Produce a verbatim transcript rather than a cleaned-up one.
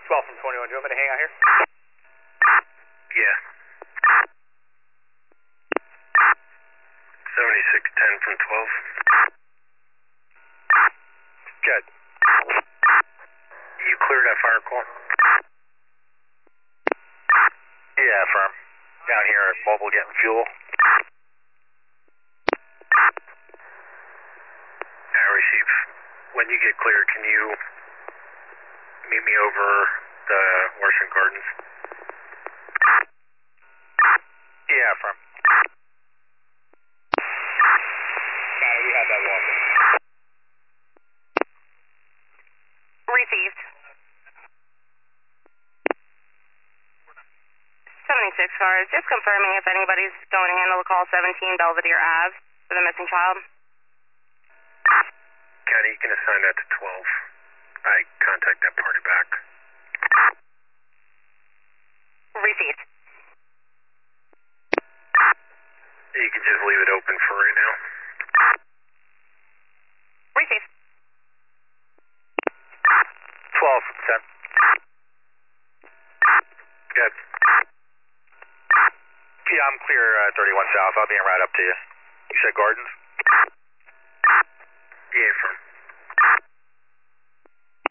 twelve from twenty-one, do you want me to hang out here? Yeah. seventy-six ten from twelve. Good. You cleared that fire call? Yeah, firm. Down here at Mobile getting fuel. Alright, Chief. When you get clear, can you meet me over the Washington Gardens? Yeah, firm. Got it, we have that walking. Received. seventy-six cars, just confirming if anybody's going to handle the call seventeen Belvedere Ave for the missing child. County, you can assign that to twelve. I contact that party back. Received. You can just leave it open for right now. Received. twelve from ten. Good. Yeah, I'm clear uh, thirty-one South. I'll be in right up to you. You said Gardens? Yeah, from